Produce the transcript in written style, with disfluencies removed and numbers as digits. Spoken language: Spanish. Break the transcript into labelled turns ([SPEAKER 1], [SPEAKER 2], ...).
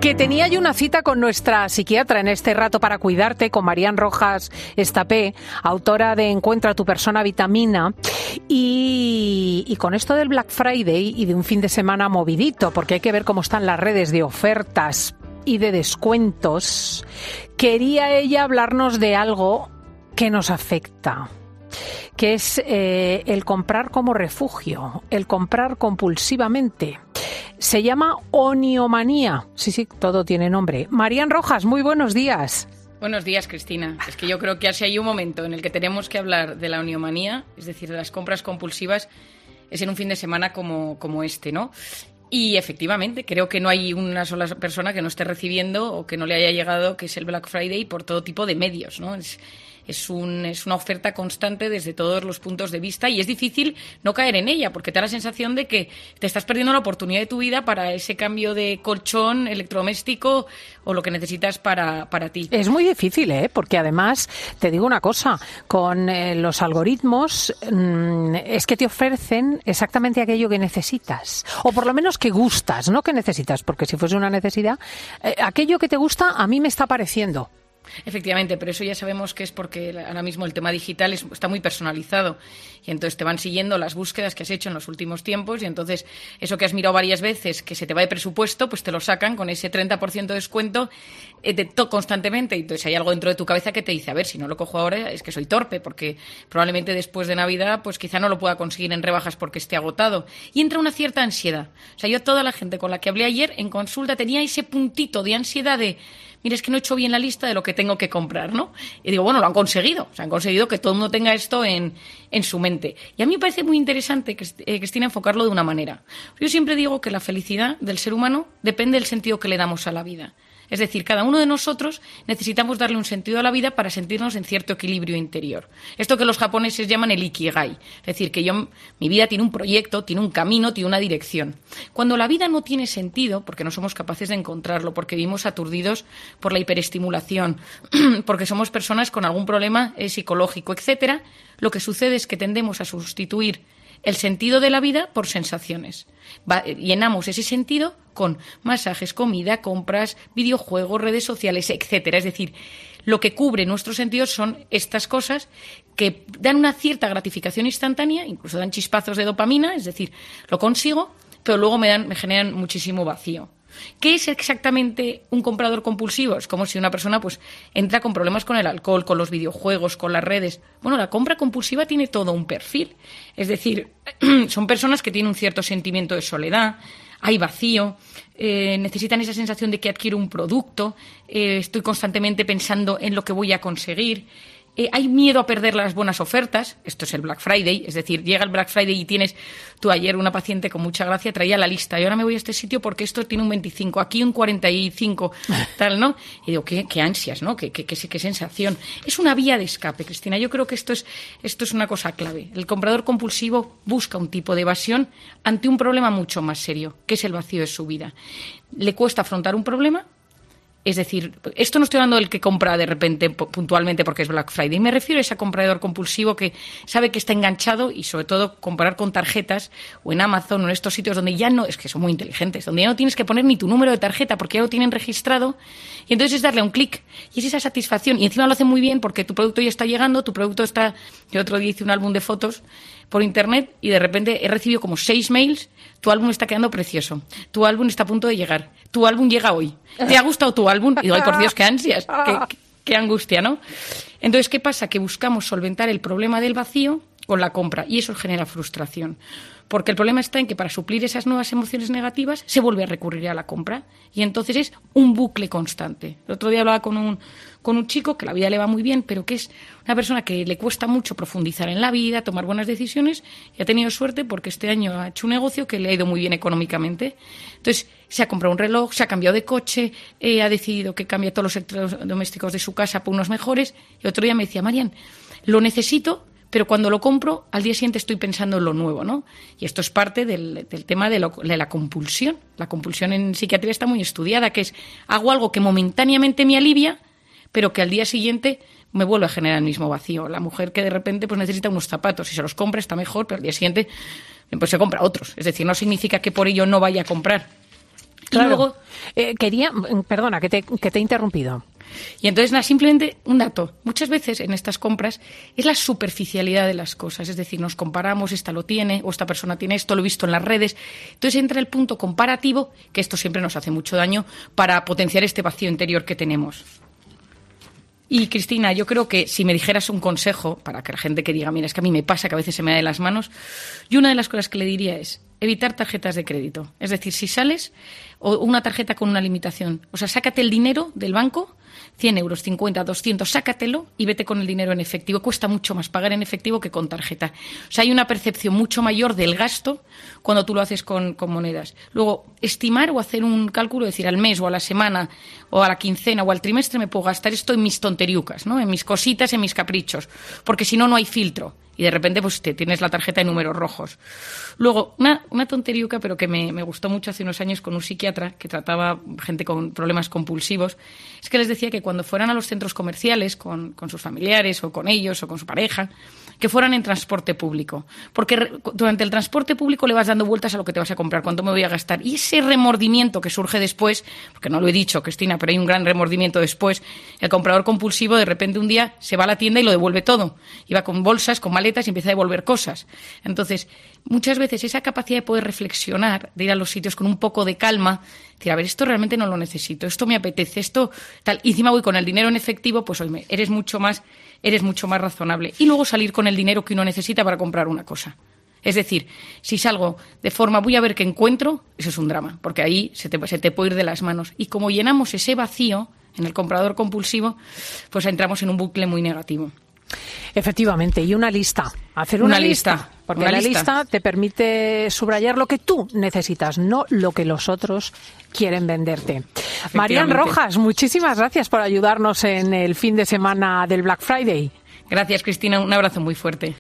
[SPEAKER 1] Que tenía yo una cita con nuestra psiquiatra en este rato para cuidarte, con Marian Rojas Estapé, autora de Encuentra tu persona vitamina, y con esto del Black Friday y de un fin de semana movidito, porque hay que ver cómo están las redes de ofertas y de descuentos, quería ella hablarnos de algo que nos afecta, que es el comprar como refugio, el comprar compulsivamente. Se llama oniomanía. Sí, todo tiene nombre. Marian Rojas, muy buenos días.
[SPEAKER 2] Buenos días, Cristina. Es que yo creo que si hay un momento en el que tenemos que hablar de la oniomanía, es decir, de las compras compulsivas, es en un fin de semana como este, ¿no? Y efectivamente, creo que no hay una sola persona que no esté recibiendo o que no le haya llegado, que es el Black Friday, por todo tipo de medios, ¿no? Es una oferta constante desde todos los puntos de vista y es difícil no caer en ella porque te da la sensación de que te estás perdiendo la oportunidad de tu vida para ese cambio de colchón, electrodoméstico o lo que necesitas para ti.
[SPEAKER 1] Es muy difícil, porque además, te digo una cosa, con los algoritmos es que te ofrecen exactamente aquello que necesitas o por lo menos que gustas, no que necesitas, porque si fuese una necesidad, aquello que te gusta a mí me está pareciendo.
[SPEAKER 2] Efectivamente, pero eso ya sabemos que es porque ahora mismo el tema digital está muy personalizado y entonces te van siguiendo las búsquedas que has hecho en los últimos tiempos y entonces eso que has mirado varias veces, que se te va de presupuesto, pues te lo sacan con ese 30% de descuento constantemente. Y entonces hay algo dentro de tu cabeza que te dice, a ver, si no lo cojo ahora es que soy torpe, porque probablemente después de Navidad pues quizá no lo pueda conseguir en rebajas porque esté agotado. Y entra una cierta ansiedad. O sea, yo toda la gente con la que hablé ayer en consulta tenía ese puntito de ansiedad de mira, es que no he hecho bien la lista de lo que tengo que comprar, ¿no? Y digo, bueno, lo han conseguido. O sea, han conseguido que todo el mundo tenga esto en su mente. Y a mí me parece muy interesante, Cristina, enfocarlo de una manera. Yo siempre digo que la felicidad del ser humano depende del sentido que le damos a la vida. Es decir, cada uno de nosotros necesitamos darle un sentido a la vida para sentirnos en cierto equilibrio interior. Esto que los japoneses llaman el ikigai. Es decir, que mi vida tiene un proyecto, tiene un camino, tiene una dirección. Cuando la vida no tiene sentido, porque no somos capaces de encontrarlo, porque vivimos aturdidos por la hiperestimulación, porque somos personas con algún problema psicológico, etcétera, lo que sucede es que tendemos a sustituir el sentido de la vida por sensaciones. Llenamos ese sentido con masajes, comida, compras, videojuegos, redes sociales, etcétera. Es decir, lo que cubre nuestros sentidos son estas cosas que dan una cierta gratificación instantánea, incluso dan chispazos de dopamina, es decir, lo consigo, pero luego me generan muchísimo vacío. ¿Qué es exactamente un comprador compulsivo? Es como si una persona pues entra con problemas con el alcohol, con los videojuegos, con las redes. Bueno, la compra compulsiva tiene todo un perfil. Es decir, son personas que tienen un cierto sentimiento de soledad, hay vacío, necesitan esa sensación de que adquiero un producto, estoy constantemente pensando en lo que voy a conseguir. Hay miedo a perder las buenas ofertas. Esto es el Black Friday, es decir, llega el Black Friday y tienes tú ayer una paciente con mucha gracia traía la lista y ahora me voy a este sitio porque esto tiene un 25, aquí un 45, tal, ¿no? Y digo, qué ansias, ¿no? Qué sensación. Es una vía de escape, Cristina. Yo creo que esto es una cosa clave. El comprador compulsivo busca un tipo de evasión ante un problema mucho más serio, que es el vacío de su vida. Le cuesta afrontar un problema. Es decir, esto no estoy hablando del que compra de repente puntualmente porque es Black Friday. Me refiero a ese comprador compulsivo que sabe que está enganchado y sobre todo comprar con tarjetas o en Amazon o en estos sitios donde ya no, es que son muy inteligentes, donde ya no tienes que poner ni tu número de tarjeta porque ya lo tienen registrado y entonces es darle un clic y es esa satisfacción y encima lo hacen muy bien porque tu producto ya está llegando, tu producto está... Yo otro día hice un álbum de fotos por internet y de repente he recibido como 6 mails. Tu álbum está quedando precioso. Tu álbum está a punto de llegar. Tu álbum llega hoy. ¿Te ha gustado tu álbum? Y digo, ay, por Dios, qué ansias, qué angustia, ¿no? Entonces, ¿qué pasa? Que buscamos solventar el problema del vacío con la compra y eso genera frustración. Porque el problema está en que para suplir esas nuevas emociones negativas se vuelve a recurrir a la compra y entonces es un bucle constante. El otro día hablaba con un chico que la vida le va muy bien, pero que es una persona que le cuesta mucho profundizar en la vida, tomar buenas decisiones y ha tenido suerte porque este año ha hecho un negocio que le ha ido muy bien económicamente. Entonces se ha comprado un reloj, se ha cambiado de coche, ha decidido que cambia todos los electrodomésticos de su casa por unos mejores y otro día me decía, Marian, lo necesito, pero cuando lo compro, al día siguiente estoy pensando en lo nuevo, ¿no? Y esto es parte del tema de la compulsión. La compulsión en psiquiatría está muy estudiada, que es hago algo que momentáneamente me alivia, pero que al día siguiente me vuelve a generar el mismo vacío. La mujer que de repente pues necesita unos zapatos, si se los compra está mejor, pero al día siguiente pues se compra otros. Es decir, no significa que por ello no vaya a comprar.
[SPEAKER 1] Claro.
[SPEAKER 2] Y luego...
[SPEAKER 1] Perdona, que te he interrumpido.
[SPEAKER 2] Y entonces, simplemente un dato. Muchas veces en estas compras es la superficialidad de las cosas. Es decir, nos comparamos, esta lo tiene, o esta persona tiene esto, lo he visto en las redes. Entonces entra el punto comparativo, que esto siempre nos hace mucho daño, para potenciar este vacío interior que tenemos. Y, Cristina, yo creo que si me dijeras un consejo para que la gente que diga, mira, es que a mí me pasa que a veces se me da de las manos, yo una de las cosas que le diría es evitar tarjetas de crédito. Es decir, si sales, o una tarjeta con una limitación, o sea, sácate el dinero del banco, 100 euros, 50, 200, sácatelo y vete con el dinero en efectivo. Cuesta mucho más pagar en efectivo que con tarjeta. O sea, hay una percepción mucho mayor del gasto cuando tú lo haces con monedas. Luego, estimar o hacer un cálculo, decir, al mes o a la semana o a la quincena o al trimestre me puedo gastar esto en mis tonteriucas, ¿no? En mis cositas, en mis caprichos, porque si no, no hay filtro. Y de repente pues tienes la tarjeta de números rojos. Luego, una tonteriuca, pero que me gustó mucho hace unos años con un psiquiatra que trataba gente con problemas compulsivos, es que les decía que cuando fueran a los centros comerciales con sus familiares o con ellos o con su pareja, que fueran en transporte público. Porque durante el transporte público le vas dando vueltas a lo que te vas a comprar, cuánto me voy a gastar. Y ese remordimiento que surge después, porque no lo he dicho, Cristina, pero hay un gran remordimiento después, el comprador compulsivo de repente un día se va a la tienda y lo devuelve todo. Y va con bolsas, con maletas y empieza a devolver cosas. Entonces, muchas veces esa capacidad de poder reflexionar, de ir a los sitios con un poco de calma, decir, a ver, esto realmente no lo necesito, esto me apetece, esto tal, y encima voy con el dinero en efectivo, pues oye, eres mucho más razonable. Y luego salir con el dinero que uno necesita para comprar una cosa. Es decir, si salgo de forma, voy a ver qué encuentro, eso es un drama, porque ahí se te puede ir de las manos. Y como llenamos ese vacío en el comprador compulsivo, pues entramos en un bucle muy negativo.
[SPEAKER 1] Efectivamente, y una lista. Hacer una lista. Porque la lista te permite subrayar lo que tú necesitas, no lo que los otros quieren venderte. Marian Rojas, muchísimas gracias por ayudarnos en el fin de semana del Black Friday.
[SPEAKER 2] Gracias, Cristina. Un abrazo muy fuerte.